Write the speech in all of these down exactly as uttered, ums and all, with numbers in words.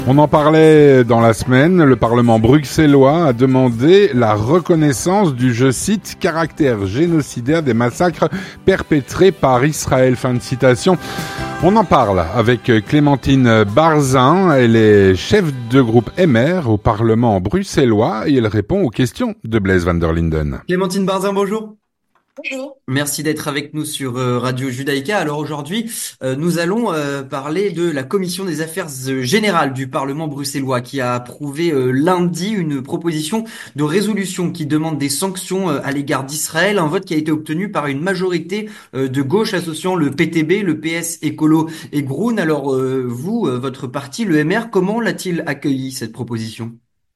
On en parlait dans la semaine, le Parlement bruxellois a demandé la reconnaissance du, je cite, caractère génocidaire des massacres perpétrés par Israël. Fin de citation. On en parle avec Clémentine Barzin, elle est chef de groupe M R au Parlement bruxellois et elle répond aux questions de Blaise van der Linden. Clémentine Barzin, bonjour. Bonjour. Merci d'être avec nous sur euh, Radio Judaïka. Alors aujourd'hui, euh, nous allons euh, parler de la Commission des affaires euh, générales du Parlement bruxellois qui a approuvé euh, lundi une proposition de résolution qui demande des sanctions euh, à l'égard d'Israël, un vote qui a été obtenu par une majorité euh, de gauche associant le P T B, le P S Écolo et Groen. Alors euh, vous, euh, votre parti, le M R, comment l'a-t-il accueilli cette proposition ?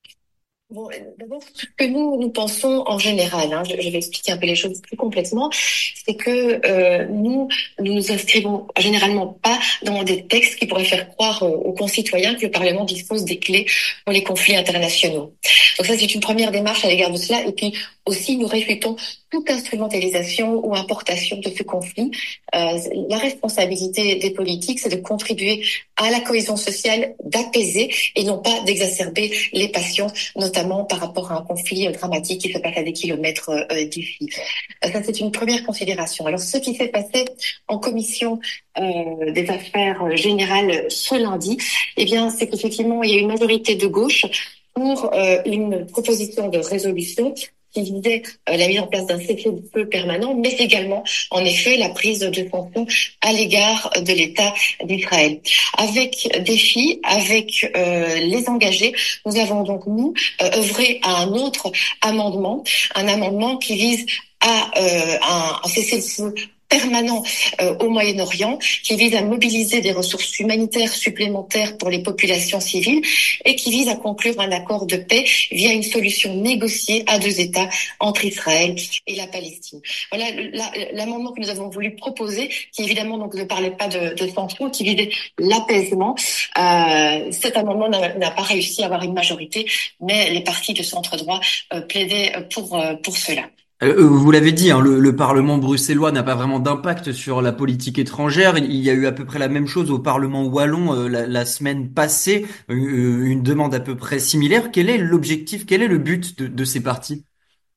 Bon, d'abord, ce que nous, nous pensons en général, hein, je, je vais expliquer un peu les choses plus complètement, c'est que euh, nous, nous nous inscrivons généralement pas dans des textes qui pourraient faire croire aux, aux concitoyens que le Parlement dispose des clés pour les conflits internationaux. Donc ça, c'est une première démarche à l'égard de cela. Et puis aussi, nous réfutons toute instrumentalisation ou importation de ce conflit. Euh, la responsabilité des politiques, c'est de contribuer à la cohésion sociale, d'apaiser et non pas d'exacerber les passions, notamment par rapport à un conflit dramatique qui se passe à des kilomètres euh, d'ici. Euh, ça, c'est une première considération. Alors, ce qui s'est passé en commission euh, des affaires générales ce lundi, eh bien, c'est qu'effectivement, il y a une majorité de gauche pour euh, une proposition de résolution qui visait euh, la mise en place d'un cessez-le-feu permanent, mais également, en effet, la prise de sanctions à l'égard de l'État d'Israël. Avec Défi, avec euh, les engagés, nous avons donc, nous, euh, œuvré à un autre amendement, un amendement qui vise à euh, un, un cessez-le-feu permanent euh, au Moyen-Orient, qui vise à mobiliser des ressources humanitaires supplémentaires pour les populations civiles et qui vise à conclure un accord de paix via une solution négociée à deux États entre Israël et la Palestine. Voilà l'amendement que nous avons voulu proposer, qui évidemment donc ne parlait pas de, de sanctions, qui visait l'apaisement. Euh, cet amendement n'a pas réussi à avoir une majorité, mais les partis de centre droit euh, plaidaient pour euh, pour cela. Euh, vous l'avez dit, hein, le, le Parlement bruxellois n'a pas vraiment d'impact sur la politique étrangère. Il y a eu à peu près la même chose au Parlement wallon euh, la, la semaine passée, euh, une demande à peu près similaire. Quel est l'objectif, quel est le but de, de ces partis ?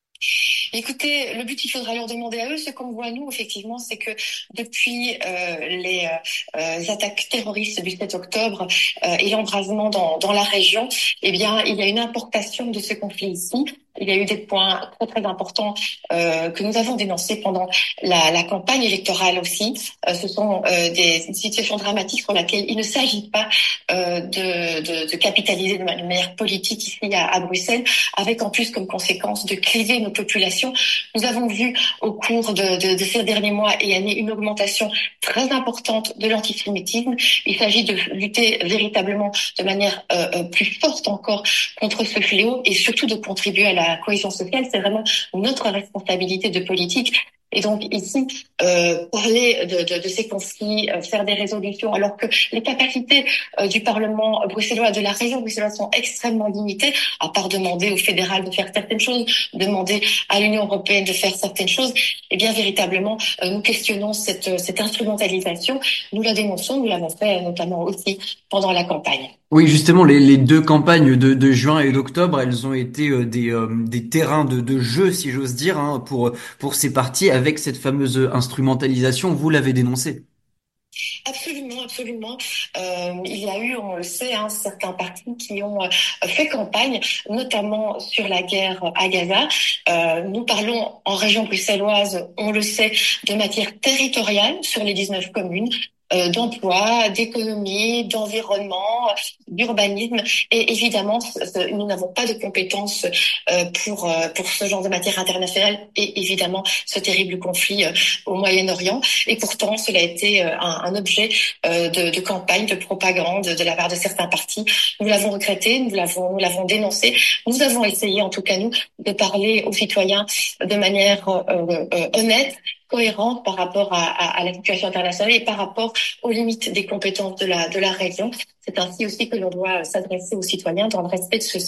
Écoutez, le but, il faudra leur demander à eux. Ce qu'on voit, nous, effectivement, c'est que depuis euh, les euh, attaques terroristes du sept octobre euh, et l'embrasement dans, dans la région, eh bien, il y a une importation de ce conflit ici. Il y a eu des points très très importants euh, que nous avons dénoncés pendant la, la campagne électorale aussi. Euh, ce sont euh, des situations dramatiques sur lesquelles il ne s'agit pas euh, de, de, de capitaliser de manière politique ici à, à Bruxelles, avec en plus comme conséquence de cliver nos populations. Nous avons vu au cours de, de, de ces derniers mois et années une augmentation très importante de l'antisémitisme. Il s'agit de lutter véritablement de manière euh, plus forte encore contre ce fléau et surtout de contribuer à la la cohésion sociale, c'est vraiment notre responsabilité de politique. Et donc ici, euh, parler de, de, de ces conflits, euh, faire des résolutions, alors que les capacités euh, du Parlement bruxellois, de la région bruxelloise sont extrêmement limitées, à part demander au fédéral de faire certaines choses, demander à l'Union européenne de faire certaines choses, et bien véritablement, euh, nous questionnons cette, cette instrumentalisation. Nous la dénonçons, nous l'avons fait notamment aussi pendant la campagne. Oui, justement, les, les deux campagnes de, de juin et d'octobre, elles ont été euh, des, euh, des terrains de, de jeu, si j'ose dire, hein, pour, pour ces partis, avec cette fameuse instrumentalisation. Vous l'avez dénoncé. Absolument, absolument. Euh, il y a eu, on le sait, hein, certains partis qui ont euh, fait campagne, notamment sur la guerre à Gaza. Euh, nous parlons en région bruxelloise, on le sait, de matière territoriale sur les dix-neuf communes. Euh, d'emploi, d'économie, d'environnement, d'urbanisme, et évidemment, nous n'avons pas de compétences euh, pour euh, pour ce genre de matière internationale, et évidemment ce terrible conflit euh, au Moyen-Orient. Et pourtant, cela a été euh, un, un objet euh, de, de campagne, de propagande de la part de certains partis. Nous l'avons regretté, nous l'avons nous l'avons dénoncé. Nous avons essayé, en tout cas nous, de parler aux citoyens de manière euh, euh, honnête, cohérente par rapport à, à, à la situation internationale et par rapport aux limites des compétences de la de la région. C'est ainsi aussi que l'on doit s'adresser aux citoyens dans le respect de ceux-ci,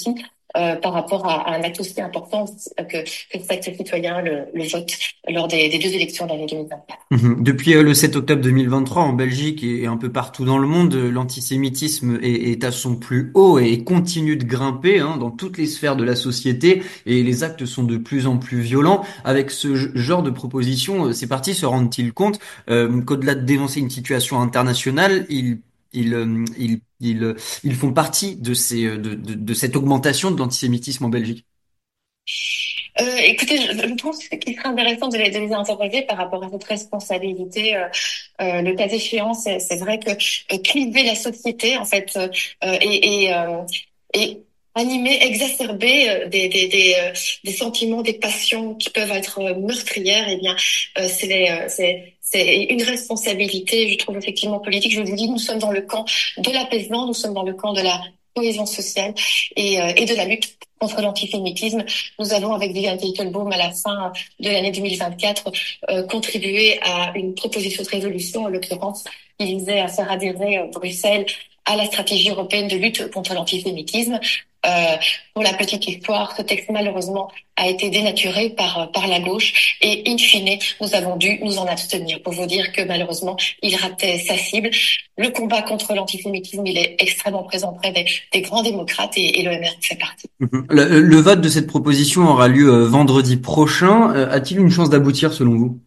euh, par rapport à, à un acte aussi important que, que cet acte citoyen, le, le vote, lors des, des deux élections de l'année deux mille vingt-quatre. Mhm. Depuis euh, le sept octobre deux mille vingt-trois, en Belgique et un peu partout dans le monde, euh, l'antisémitisme est, est à son plus haut et continue de grimper hein, dans toutes les sphères de la société et les actes sont de plus en plus violents. Avec ce g- genre de propositions, euh, ces partis se rendent-ils compte euh, qu'au-delà de dénoncer une situation internationale, ils ils, euh, ils, ils, euh, ils font partie de, ces, euh, de, de, de cette augmentation de l'antisémitisme en Belgique? Euh, écoutez, je, je trouve qu'il serait intéressant de les, de les interroger par rapport à cette responsabilité. Euh, euh, le cas échéant, c'est, c'est vrai que euh, cliver la société, en fait, euh, euh, et, et, euh, et animer, exacerber euh, des, des, des, euh, des sentiments, des passions qui peuvent être euh, meurtrières, eh bien, euh, c'est, euh, c'est, c'est une responsabilité, je trouve, effectivement politique. Je vous dis, nous sommes dans le camp de l'apaisement, nous sommes dans le camp de la cohésion sociale et, euh, et de la lutte contre l'antisémitisme. Nous avons, avec Viviane Teitelbaum, à la fin de l'année deux mille vingt-quatre, euh, contribué à une proposition de résolution, en l'occurrence, qui visait à faire adhérer euh, Bruxelles à la stratégie européenne de lutte contre l'antisémitisme. Euh, pour la petite histoire, ce texte, malheureusement, a été dénaturé par, par la gauche et, in fine, nous avons dû nous en abstenir pour vous dire que, malheureusement, il ratait sa cible. Le combat contre l'antisémitisme, il est extrêmement présent auprès des, des grands démocrates et, et l'O M R en fait partie. Mhm. Le, le vote de cette proposition aura lieu euh, vendredi prochain. Euh, a-t-il une chance d'aboutir selon vous?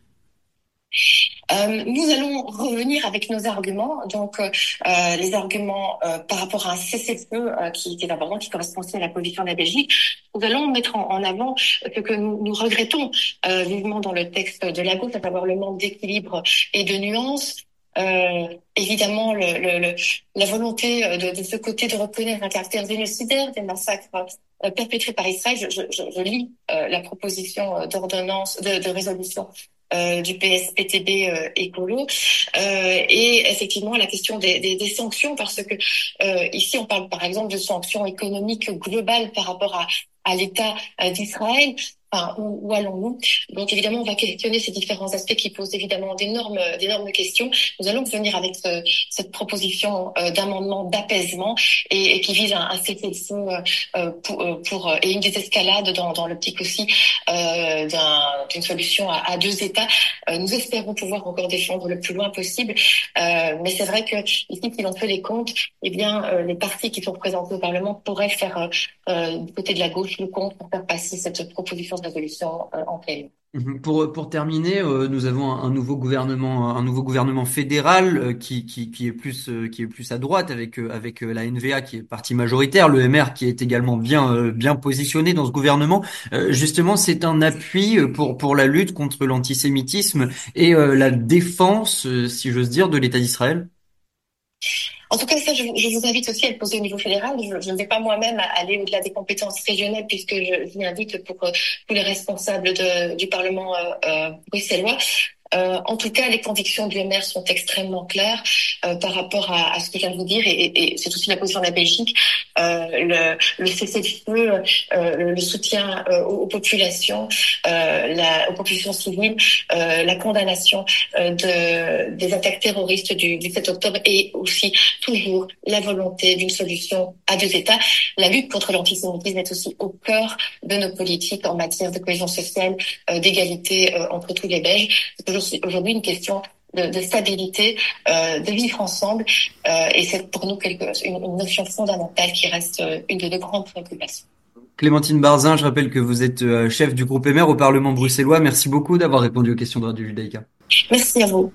Euh, nous allons revenir avec nos arguments, donc euh, les arguments euh, par rapport à un cessez-le-feu euh, qui était important, qui correspond aussi à la position de la Belgique. Nous allons mettre en, en avant ce que nous, nous regrettons euh, vivement dans le texte de la gauche, à savoir le manque d'équilibre et de nuances. Euh, évidemment, le, le, le, la volonté de, de ce côté de reconnaître un caractère génocidaire des massacres euh, perpétrés par Israël. Je, je, je lis euh, la proposition d'ordonnance, de, de résolution Euh, du P S P T B euh, écolo euh, et effectivement la question des, des, des sanctions parce que euh, ici on parle par exemple de sanctions économiques globales par rapport à, à l'État euh, d'Israël. Enfin, où, où allons-nous? Donc évidemment, on va questionner ces différents aspects qui posent évidemment d'énormes, d'énormes questions. Nous allons venir avec ce, cette proposition euh, d'amendement d'apaisement et, et qui vise un, un cessez-le-feu euh, pour, pour et une désescalade dans, dans l'optique aussi euh, d'un, d'une solution à, à deux États. Euh, nous espérons pouvoir encore défendre le plus loin possible, euh, mais c'est vrai que ici, si l'on fait les comptes, eh bien, euh, les partis qui sont représentés au Parlement pourraient faire euh, euh, du côté de la gauche le compte pour faire passer cette proposition de résolution euh, en plénière. Mhm. Pour pour terminer, euh, nous avons un, un nouveau gouvernement, un nouveau gouvernement fédéral euh, qui qui qui est plus euh, qui est plus à droite avec euh, avec euh, la N V A qui est parti majoritaire, le M R qui est également bien euh, bien positionné dans ce gouvernement. Euh, justement, c'est un appui euh, pour pour la lutte contre l'antisémitisme et euh, la défense, euh, si j'ose dire, de l'État d'Israël. En tout cas, ça, je, je vous invite aussi à le poser au niveau fédéral. Je, je ne vais pas moi-même aller au-delà des compétences régionales puisque je, je l'invite pour euh, tous les responsables de, du Parlement euh, euh, bruxellois. Euh, en tout cas, les convictions du M R sont extrêmement claires euh, par rapport à, à ce que je viens de vous dire, et, et, et c'est aussi la position de la Belgique. Euh, le, le cessez-le-feu, euh, le soutien euh, aux, aux populations, euh, la, aux populations civiles, euh, la condamnation euh, de, des attaques terroristes du, du sept octobre, et aussi toujours la volonté d'une solution à deux États. La lutte contre l'antisémitisme est aussi au cœur de nos politiques en matière de cohésion sociale, euh, d'égalité euh, entre tous les Belges. C'est aujourd'hui une question de, de stabilité, euh, de vivre ensemble, euh, et c'est pour nous quelque, une, une notion fondamentale qui reste euh, une de nos grandes préoccupations. Clémentine Barzin, je rappelle que vous êtes euh, chef du groupe M R au Parlement bruxellois. Merci beaucoup d'avoir répondu aux questions de Radio Judaïka. Merci à vous.